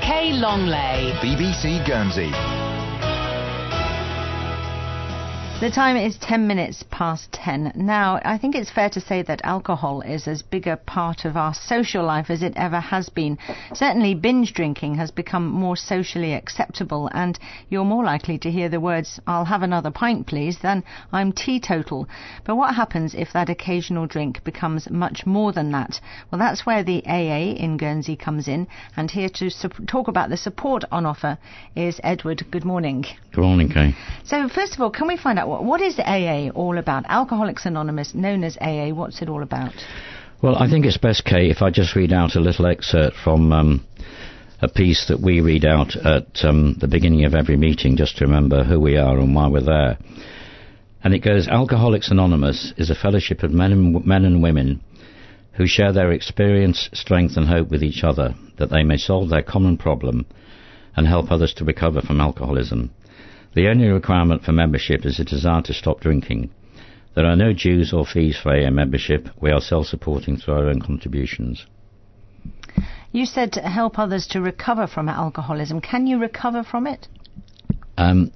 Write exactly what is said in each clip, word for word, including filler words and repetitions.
Kay Longley. B B C Guernsey. The time is ten minutes past ten. Now, I think it's fair to say that alcohol is as big a part of our social life as it ever has been. Certainly, binge drinking has become more socially acceptable, and you're more likely to hear the words, "I'll have another pint, please," than "I'm teetotal." But what happens if that occasional drink becomes much more than that? Well, that's where the A A in Guernsey comes in, and here to su- talk about the support on offer is Edward. Good morning. Good morning, Kay. So, first of all, can we find out what, what is A A all about? Alcoholics Anonymous, known as A A, what's it all about? Well, I think it's best, Kay, if I just read out a little excerpt from um, a piece that we read out at um, the beginning of every meeting, just to remember who we are and why we're there. And it goes, Alcoholics Anonymous is a fellowship of men and, men and women who share their experience, strength and hope with each other, that they may solve their common problem and help others to recover from alcoholism. The only requirement for membership is a desire to stop drinking. There are no dues or fees for A A membership. We are self-supporting through our own contributions. You said to help others to recover from alcoholism. Can you recover from it? Um,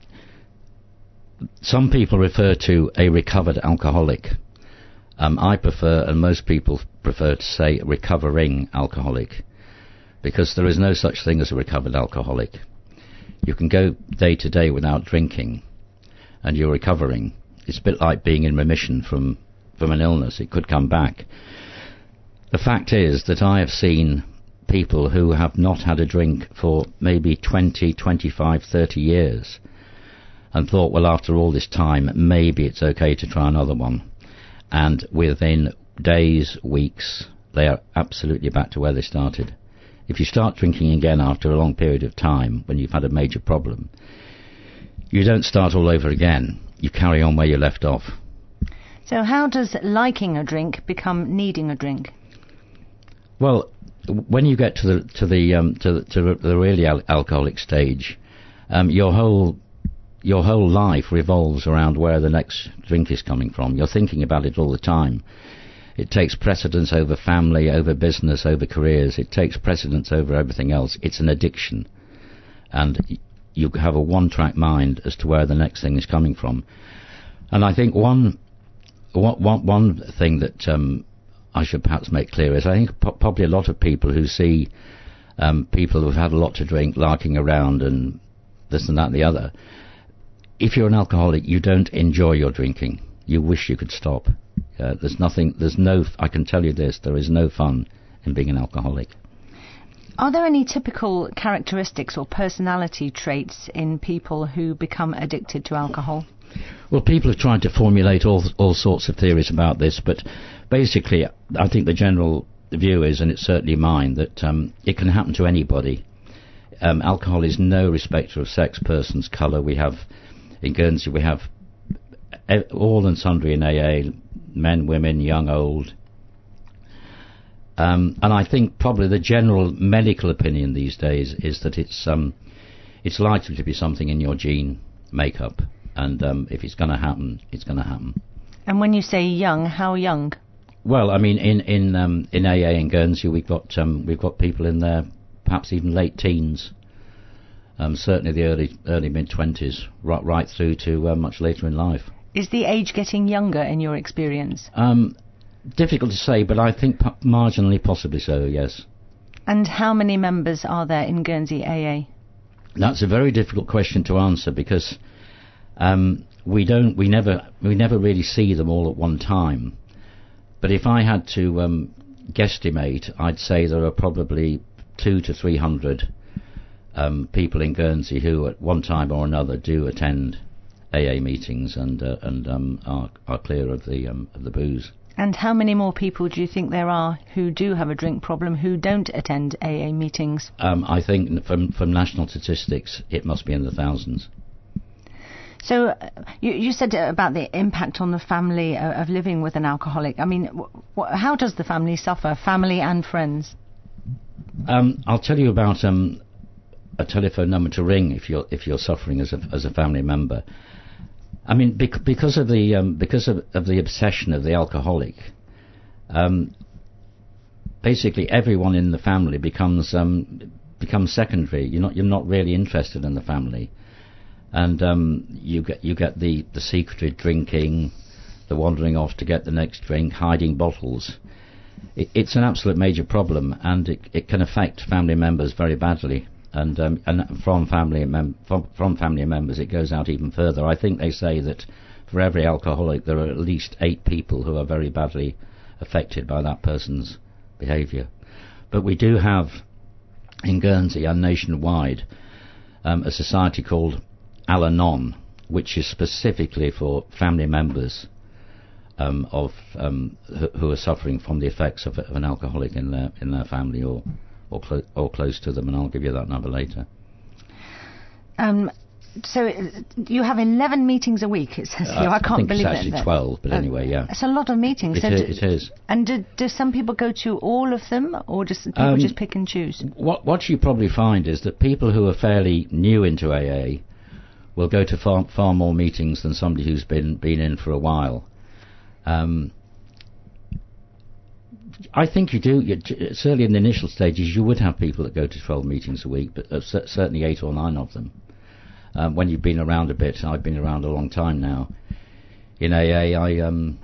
some people refer to a recovered alcoholic. Um, I prefer, and most people prefer to say recovering alcoholic, because there is no such thing as a recovered alcoholic. You can go day to day without drinking, and you're recovering. It's a bit like being in remission from, from an illness. It could come back. The fact is that I have seen people who have not had a drink for maybe twenty, twenty-five, thirty years, and thought, well, after all this time, maybe it's okay to try another one. And within days, weeks, they are absolutely back to where they started. If you start drinking again after a long period of time, when you've had a major problem, you don't start all over again. You carry on where you left off. So how does liking a drink become needing a drink? Well, when you get to the to the um, to the, to the really al- alcoholic stage, um, your whole your whole life revolves around where the next drink is coming from. You're thinking about it all the time. It takes precedence over family, over business, over careers. It takes precedence over everything else. It's an addiction. And you have a one-track mind as to where the next thing is coming from. And I think one one, one thing that um, I should perhaps make clear is I think po- probably a lot of people who see um, people who've had a lot to drink larking around and this and that and the other, if you're an alcoholic, you don't enjoy your drinking. You wish you could stop. Uh, there's nothing, there's no, I can tell you this, there is no fun in being an alcoholic. Are there any typical characteristics or personality traits in people who become addicted to alcohol? Well, people have tried to formulate all all sorts of theories about this, but basically I think the general view is, and it's certainly mine, that um, it can happen to anybody. Um, alcohol is no respecter of sex, persons, colour. We have, in Guernsey, we have all and sundry in A A, men, women, young, old. Um, and I think probably the general medical opinion these days is that it's um, it's likely to be something in your gene makeup, and um, if it's going to happen, it's going to happen. And when you say young, how young? Well, I mean, in in um, in A A in Guernsey, we've got um, we've got people in there, perhaps even late teens. Um, certainly the early early mid twenties, right right through to uh, much later in life. Is the age getting younger in your experience? Um, difficult to say, but I think p- marginally possibly so, yes. And how many members are there in Guernsey A A? That's a very difficult question to answer, because um, we don't, we never, we never really see them all at one time. But if I had to um, guesstimate, I'd say there are probably two to three hundred um, people in Guernsey who, at one time or another, do attend A A meetings and uh, and um, are are clear of the um, of the booze. And how many more people do you think there are who do have a drink problem who don't attend A A meetings? Um, I think from from national statistics, it must be in the thousands. So uh, you, you said about the impact on the family uh, of living with an alcoholic. I mean, wh- wh- how does the family suffer, family and friends? Um, I'll tell you about um, a telephone number to ring if you're if you're suffering as a as a family member. I mean, bec- because of the um, because of, of the obsession of the alcoholic, um, basically everyone in the family becomes um, becomes secondary. You're not you're not really interested in the family, and um, you get you get the the secretive drinking, the wandering off to get the next drink, hiding bottles. It, it's an absolute major problem, and it, it can affect family members very badly. And um, and from family mem- from, from family members, it goes out even further. I think they say that for every alcoholic, there are at least eight people who are very badly affected by that person's behaviour. But we do have in Guernsey and nationwide um, a society called Al-Anon, which is specifically for family members um, of um, who, who are suffering from the effects of, of an alcoholic in their in their family or or, clo- or close to them, and I'll give you that number later. Um, so you have eleven meetings a week, it says Uh, here. I can't I think believe it's actually that. twelve, but uh, anyway, yeah. It's a lot of meetings. It, So is, do, it is. And do, do some people go to all of them, or just people Um, just pick and choose? What, what you probably find is that people who are fairly new into A A will go to far, far more meetings than somebody who's been, been in for a while. Um, I think you do, you, certainly in the initial stages, you would have people that go to twelve meetings a week, but uh, c- certainly eight or nine of them. Um, when you've been around a bit, I've been around a long time now. In A A, I um,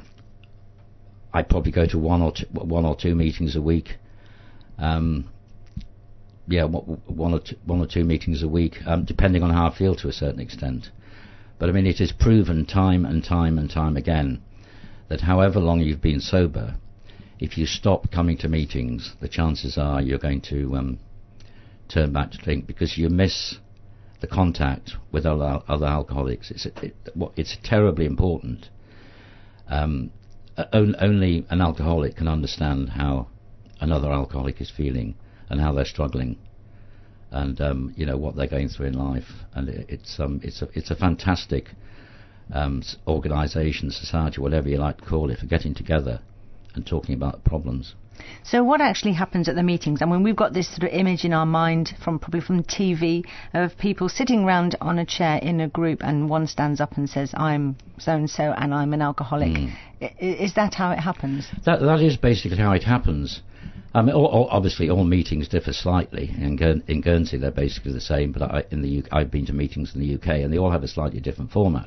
I probably go to one or two, one or two meetings a week. Um, yeah, one or two, one or two meetings a week, um, depending on how I feel to a certain extent. But I mean, it is proven time and time and time again that however long you've been sober, if you stop coming to meetings, the chances are you're going to um, turn back to drink because you miss the contact with other, other alcoholics. It's it, it's terribly important. Um, on, only an alcoholic can understand how another alcoholic is feeling and how they're struggling, and um, you know what they're going through in life. And it, it's um, it's a it's a fantastic um, organisation, society, whatever you like to call it, for getting together and talking about problems. So what actually happens at the meetings? I mean, we've got this sort of image in our mind from probably from T V of people sitting around on a chair in a group, and one stands up and says, "I'm so and so, and I'm an alcoholic." Mm. I, is that how it happens? That that is basically how it happens. I mean, all, all, obviously, all meetings differ slightly. In, Guern- in Guernsey, they're basically the same, but I, in the U K, I've been to meetings in the U K, and they all have a slightly different format.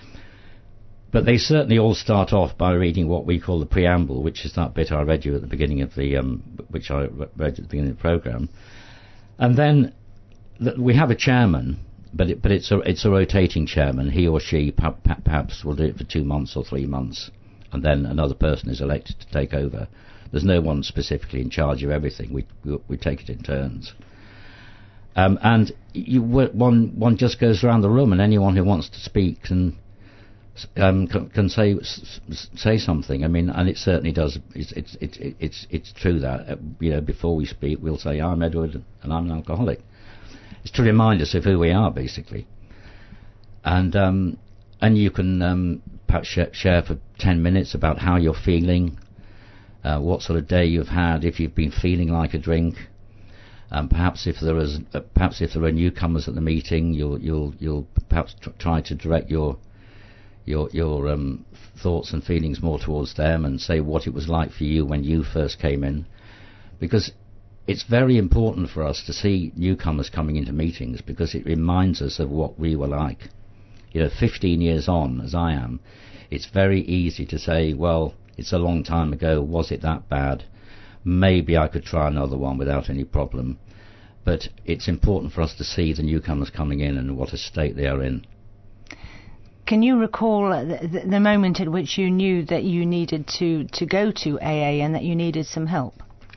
But they certainly all start off by reading what we call the preamble, which is that bit I read you at the beginning of the, um, which I read at the beginning of the programme. And then th- we have a chairman, but it, but it's a it's a rotating chairman. He or she pa- pa- perhaps will do it for two months or three months, and then another person is elected to take over. There's no one specifically in charge of everything. We we, we take it in turns. Um, and you, one one just goes around the room, and anyone who wants to speak can. Um, can, can say s- say something. I mean, and it certainly does. It's it's it's it's, it's true that uh, you know before we speak, we'll say I'm Edward and I'm an alcoholic. It's to remind us of who we are, basically. And um, and you can um, perhaps sh- share for ten minutes about how you're feeling, uh, what sort of day you've had, if you've been feeling like a drink. Um, perhaps if there is, uh, perhaps if there are newcomers at the meeting, you'll you'll you'll perhaps tr- try to direct your your your um, thoughts and feelings more towards them, and say what it was like for you when you first came in, because it's very important for us to see newcomers coming into meetings, because it reminds us of what we were like. You know, fifteen years on, as I am, it's very easy to say, well, it's a long time ago, was it that bad? Maybe I could try another one without any problem. But it's important for us to see the newcomers coming in and what a state they are in. Can you recall the, the moment at which you knew that you needed to, to go to A A and that you needed some help?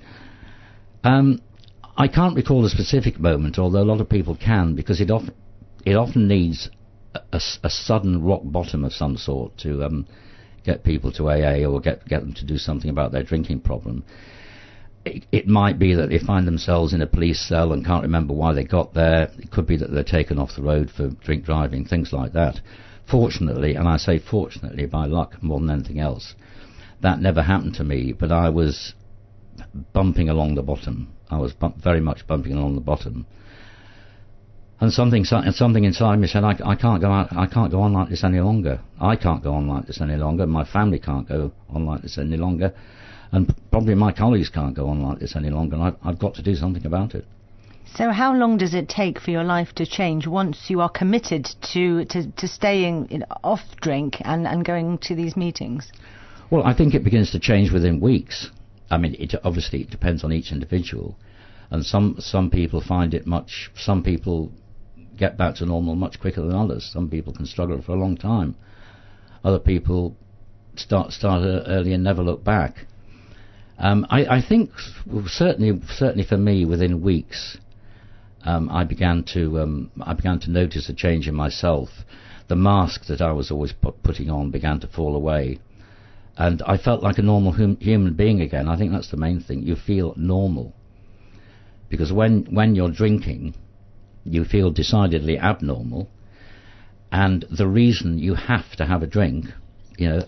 Um, I can't recall a specific moment, although a lot of people can, because it often it often needs a, a, a sudden rock bottom of some sort to um, get people to A A or get get them to do something about their drinking problem. It, it might be that they find themselves in a police cell and can't remember why they got there. It could be that they're taken off the road for drink driving, things like that. Fortunately, and I say fortunately by luck more than anything else, that never happened to me, but I was bumping along the bottom. I was bump, very much bumping along the bottom. And something something inside me said, I, I can't go out, I can't go on like this any longer. I can't go on like this any longer. My family can't go on like this any longer. And probably my colleagues can't go on like this any longer. And I've, I've got to do something about it. So how long does it take for your life to change once you are committed to, to, to staying off drink and, and going to these meetings? Well, I think it begins to change within weeks. I mean, it obviously it depends on each individual. And some, some people find it much, some people get back to normal much quicker than others. Some people can struggle for a long time. Other people start, start early and never look back. Um, I, I think certainly, certainly for me, within weeks, Um, I began to um, I began to notice a change in myself. The mask that I was always put, putting on began to fall away, and I felt like a normal hum- human being again. I think that's the main thing. You feel normal, because when when you're drinking, you feel decidedly abnormal, and the reason you have to have a drink, you know,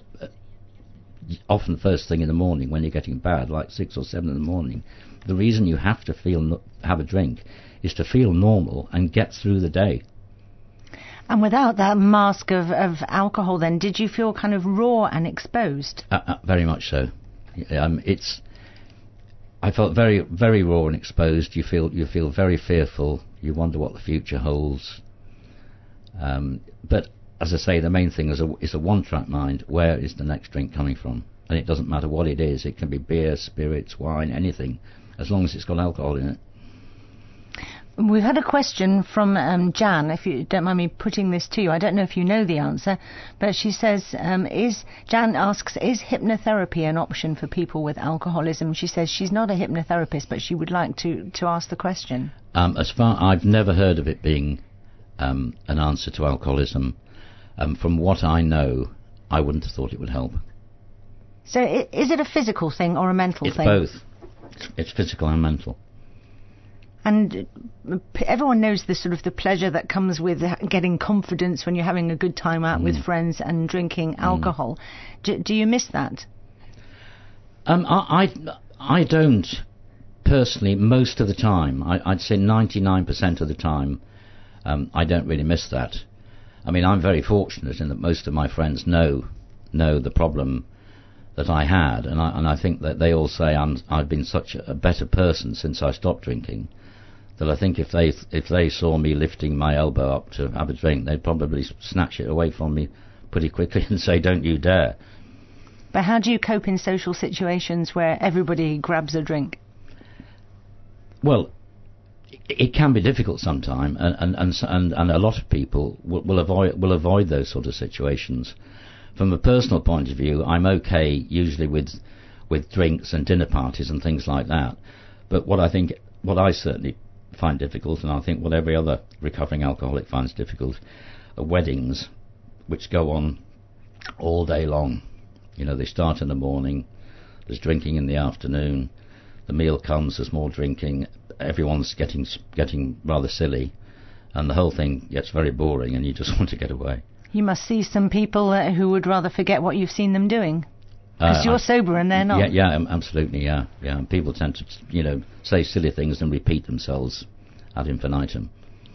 often first thing in the morning when you're getting bad, like six or seven in the morning, the reason you have to feel no- have a drink is to feel normal and get through the day. And without that mask of, of alcohol, then, did you feel kind of raw and exposed? Uh, uh, very much so. Um, it's. I felt very, very raw and exposed. You feel, you feel very fearful. You wonder what the future holds. Um, but as I say, the main thing is a, is a one-track mind. Where is the next drink coming from? And it doesn't matter what it is. It can be beer, spirits, wine, anything, as long as it's got alcohol in it. We've had a question from um, Jan, if you don't mind me putting this to you. I don't know if you know the answer, but she says, um, is Jan asks, is hypnotherapy an option for people with alcoholism? She says she's not a hypnotherapist, but she would like to, to ask the question. Um, as far I've never heard of it being um, an answer to alcoholism. Um, from what I know, I wouldn't have thought it would help. So is it a physical thing or a mental it's thing? It's both. It's, it's physical and mental. And everyone knows the sort of the pleasure that comes with getting confidence when you're having a good time out mm. with friends and drinking alcohol. Mm. Do, do you miss that? Um, I, I, I don't personally. Most of the time, I, I'd say ninety-nine percent of the time, um, I don't really miss that. I mean, I'm very fortunate in that most of my friends know know the problem that I had, and I and I think that they all say I'm I've been such a better person since I stopped drinking. That I think if they if they saw me lifting my elbow up to have a drink, they'd probably snatch it away from me pretty quickly and say, "Don't you dare." But how do you cope in social situations where everybody grabs a drink? Well, it, it can be difficult sometimes, and and, and and and a lot of people will, will avoid will avoid those sort of situations. From a personal point of view, I'm okay usually with with drinks and dinner parties and things like that. But what I think, what I certainly find difficult, and I think what every other recovering alcoholic finds difficult, are weddings which go on all day long. You know, they start in the morning, there's drinking in the afternoon, the meal comes, there's more drinking, everyone's getting getting rather silly, and the whole thing gets very boring and you just want to get away. You must see some people uh, who would rather forget what you've seen them doing. Because uh, you're sober and they're not. Yeah, yeah, absolutely, yeah, yeah. People tend to, you know, say silly things and repeat themselves ad infinitum.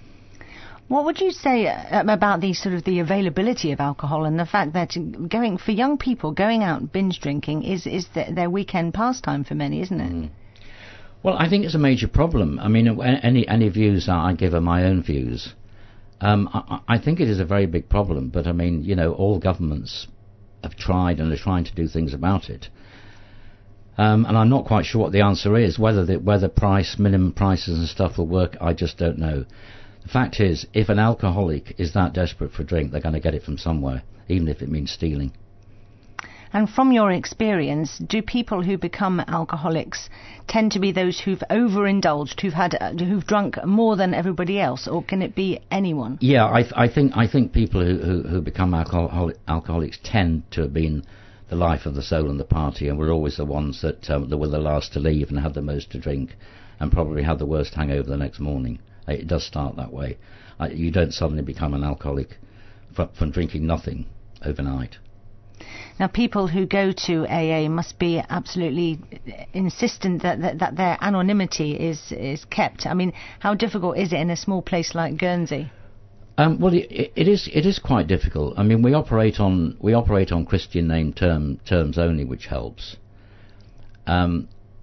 What would you say uh, about the sort of the availability of alcohol and the fact that going for young people going out binge drinking is is the, their weekend pastime for many, isn't it? Mm. Well, I think it's a major problem. I mean, any any views I give are my own views. Um, I, I think it is a very big problem, but I mean, you know, all governments have tried and are trying to do things about it. Um, and I'm not quite sure what the answer is. Whether the, whether price, minimum prices and stuff will work, I just don't know. The fact is, if an alcoholic is that desperate for a drink, they're going to get it from somewhere, even if it means stealing. And from your experience, do people who become alcoholics tend to be those who've overindulged, who've had, uh, who've drunk more than everybody else, or can it be anyone? Yeah, I, th- I think I think people who who, who become alcoholic, alcoholics tend to have been the life of the soul and the party, and were always the ones that um, that were the last to leave and had the most to drink, and probably had the worst hangover the next morning. It does start that way. Uh, you don't suddenly become an alcoholic from, from drinking nothing overnight. Now, people who go to A A must be absolutely insistent that, that, that their anonymity is, is kept. I mean, how difficult is it in a small place like Guernsey? Um, well, it, it is it is quite difficult. I mean, we operate on we operate on Christian name term terms only, which helps. Um,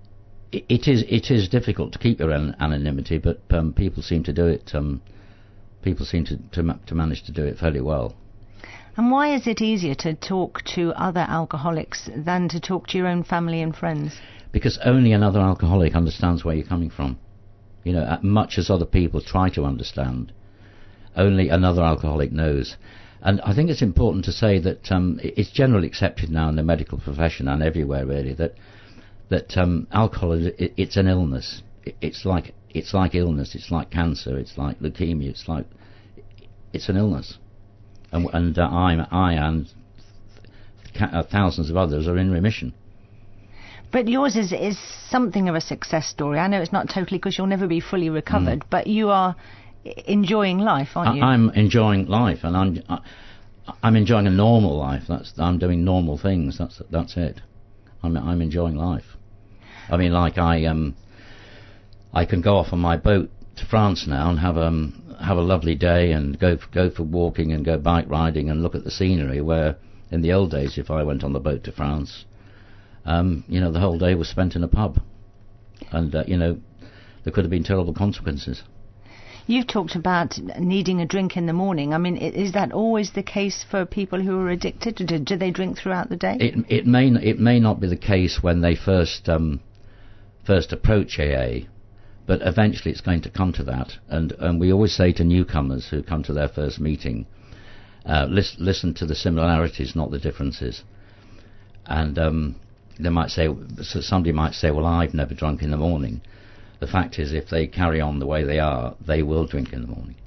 it, it is it is difficult to keep your an- anonymity, but um, people seem to do it. Um, people seem to, to ma- to manage to do it fairly well. And why is it easier to talk to other alcoholics than to talk to your own family and friends? Because only another alcoholic understands where you're coming from. You know, as much as other people try to understand, only another alcoholic knows. And I think it's important to say that um, it's generally accepted now in the medical profession and everywhere really that that um, alcohol is it, it's an illness. It, it's like it's like illness. It's like cancer. It's like leukemia. It's like it's an illness. And, and uh, I, I and th- uh, thousands of others are in remission. But yours is is something of a success story. I know it's not totally because you'll never be fully recovered, mm. but you are enjoying life, aren't you? I, I'm enjoying life, and I'm I, I'm enjoying a normal life. That's I'm doing normal things. That's that's it. I'm I'm enjoying life. I mean, like I um I can go off on my boat to France now and have um have a lovely day and go for, go for walking and go bike riding and look at the scenery. Where in the old days, if I went on the boat to France, um you know, the whole day was spent in a pub, and uh, you know, there could have been terrible consequences. You've talked about needing a drink in the morning. I mean, is that always the case for people who are addicted? Do, do they drink throughout the day? It it may it may not be the case when they first um, first approach A A, but eventually it's going to come to that. And and we always say to newcomers who come to their first meeting, uh, listen listen to the similarities, not the differences. And um, they might say, so somebody might say, well, I've never drunk in the morning. The fact is, if they carry on the way they are, they will drink in the morning.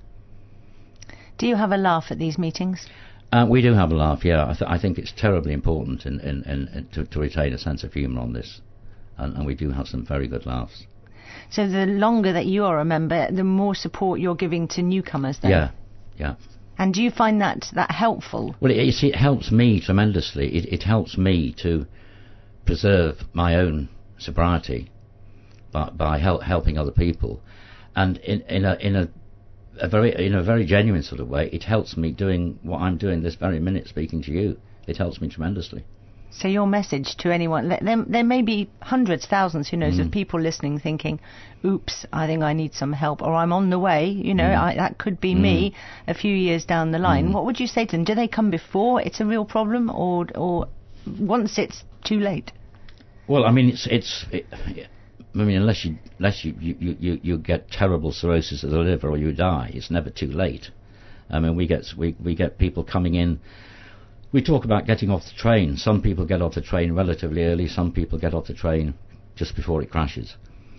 Do you have a laugh at these meetings? Uh, we do have a laugh, yeah. I, th- I think it's terribly important in, in, in, in to, to retain a sense of humour on this, and, and we do have some very good laughs. So the longer that you are a member, the more support you're giving to newcomers then? Yeah, yeah. And do you find that, that helpful? Well, it, you see, it helps me tremendously. It, it helps me to preserve my own sobriety by, by help, helping other people, and in, in a in a, a very in a very genuine sort of way, it helps me doing what I'm doing this very minute, speaking to you. It helps me tremendously. So your message to anyone, there, there may be hundreds, thousands, who knows, mm. of people listening thinking, oops, I think I need some help, or I'm on the way, you know, mm. I, that could be mm. me a few years down the line. Mm. What would you say to them? Do they come before it's a real problem, or or once it's too late? Well, I mean, it's... it's it, I mean, unless you unless you, you, you, you get terrible cirrhosis of the liver or you die, it's never too late. I mean, we get we, we get people coming in. We talk about getting off the train. Some people get off the train relatively early. Some people get off the train just before it crashes.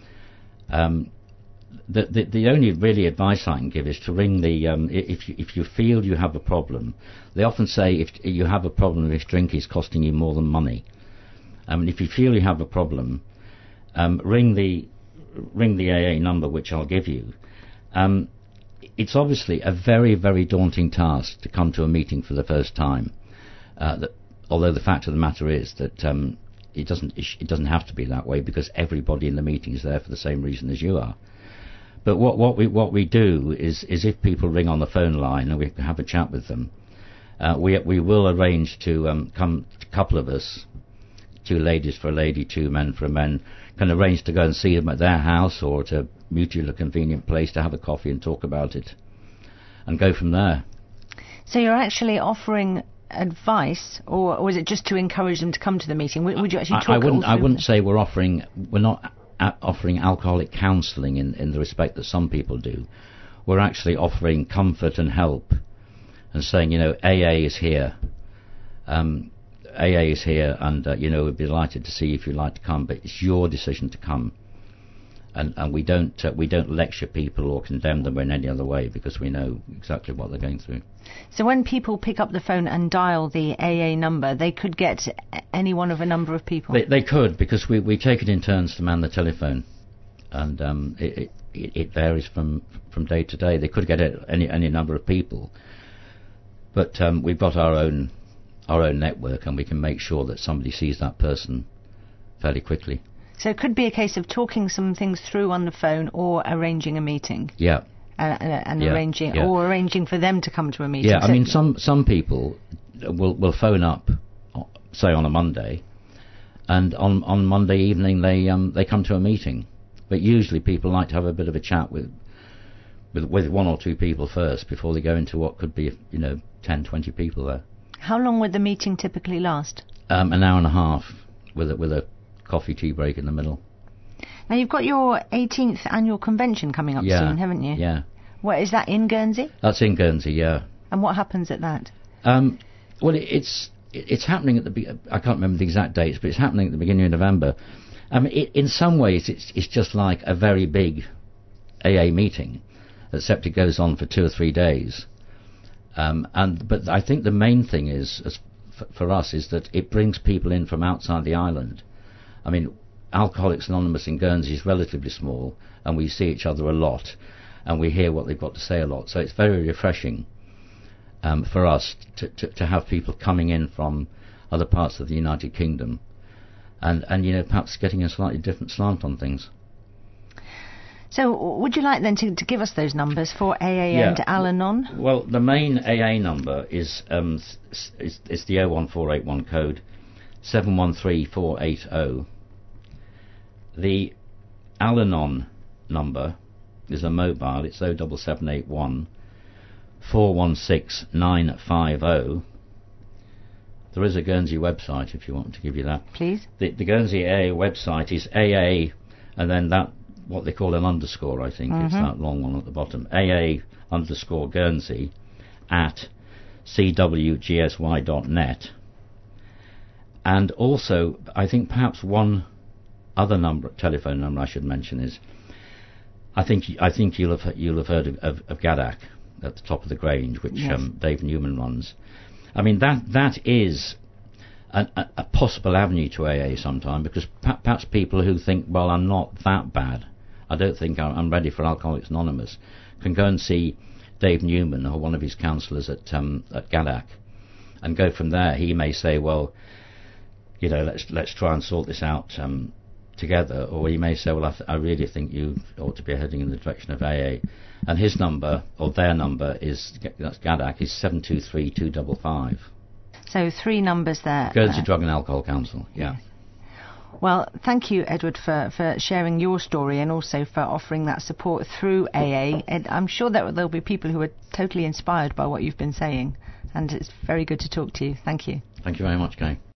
Um, the, the the only really advice I can give is to ring the um, if you, if you feel you have a problem. They often say if you have a problem if drink is costing you more than money. I mean, if you feel you have a problem, Um, ring the ring the A A number, which I'll give you. Um, it's obviously a very, very daunting task to come to a meeting for the first time. Uh, that, although the fact of the matter is that um, it doesn't it doesn't have to be that way, because everybody in the meeting is there for the same reason as you are. But what what we what we do is is if people ring on the phone line and we have a chat with them, uh, we we will arrange to um, come a couple of us. Two ladies for a lady, two men for a men, can arrange to go and see them at their house or to mutually a convenient place to have a coffee and talk about it and go from there. So you're actually offering advice, or, or is it just to encourage them to come to the meeting? Would, would you actually talk I, I wouldn't, I wouldn't say we're offering, we're not a- offering alcoholic counselling in, in the respect that some people do. We're actually offering comfort and help and saying, you know, A A is here. Um, A A is here, and uh, you know, we'd be delighted to see you if you'd like to come, but it's your decision to come, and and we don't uh, we don't lecture people or condemn them in any other way, because we know exactly what they're going through. So when people pick up the phone and dial the A A number, they could get any one of a number of people. They, they could, because we we take it in turns to man the telephone, and um, it, it it varies from from day to day. They could get any any number of people, but um, we've got our own. our own network, and we can make sure that somebody sees that person fairly quickly. So it could be a case of talking some things through on the phone, or arranging a meeting. Yeah. Uh, and and yeah. arranging, yeah. or arranging for them to come to a meeting. Yeah, so I mean, some some people will will phone up, say on a Monday, and on on Monday evening they um they come to a meeting. But usually people like to have a bit of a chat with with with one or two people first before they go into what could be, you know, ten, twenty people there. How long would the meeting typically last? Um, an hour and a half with a, with a coffee tea break in the middle. Now you've got your eighteenth annual convention coming up Yeah, soon, haven't you? Yeah. What is that, in Guernsey? That's in Guernsey, yeah. And what happens at that? Um, well, it, it's it, it's happening at the be- I can't remember the exact dates, but it's happening at the beginning of November. Um, it, in some ways, it's it's just like a very big A A meeting, except it goes on for two or three days. Um, and but I think the main thing is, as f- for us, is that it brings people in from outside the island. I mean, Alcoholics Anonymous in Guernsey is relatively small, and we see each other a lot, and we hear what they've got to say a lot. So it's very refreshing um, for us to, to to have people coming in from other parts of the United Kingdom, and and you know, perhaps getting a slightly different slant on things. So would you like then to, to give us those numbers for A A Yeah. and Al-Anon? Well, the main A A number is um s- is, is the oh one four eight one code, seven one three four eight zero. The Al-Anon number is a mobile. It's oh seven seven eight one four one six nine five zero. There is a Guernsey website if you want me to give you that. Please. The, the Guernsey A A website is A A, and then that, what they call an underscore, I think. Mm-hmm. It's that long one at the bottom. A A underscore Guernsey at c w g s y dot net. And also, I think perhaps one other number, telephone number I should mention is, I think I think you'll have you'll have heard of, of, of Gadak at the top of the Grange, which yes. um, Dave Newman runs. I mean, that that is an, a, a possible avenue to A A sometime, because pa- perhaps people who think, well, I'm not that bad, I don't think I'm, I'm ready for Alcoholics Anonymous, can go and see Dave Newman or one of his counsellors at um, at Gadak, and go from there. He may say, well, you know, let's let's try and sort this out um, together, or he may say, well, I, th- I really think you ought to be heading in the direction of A A, and his number or their number is, that's Gadak, is seven two three two five five. So three numbers there. Guernsey uh, Drug and Alcohol Council, yeah. Well, thank you, Edward, for, for sharing your story and also for offering that support through A A. And I'm sure that there'll be people who are totally inspired by what you've been saying, and it's very good to talk to you. Thank you. Thank you very much, Kay.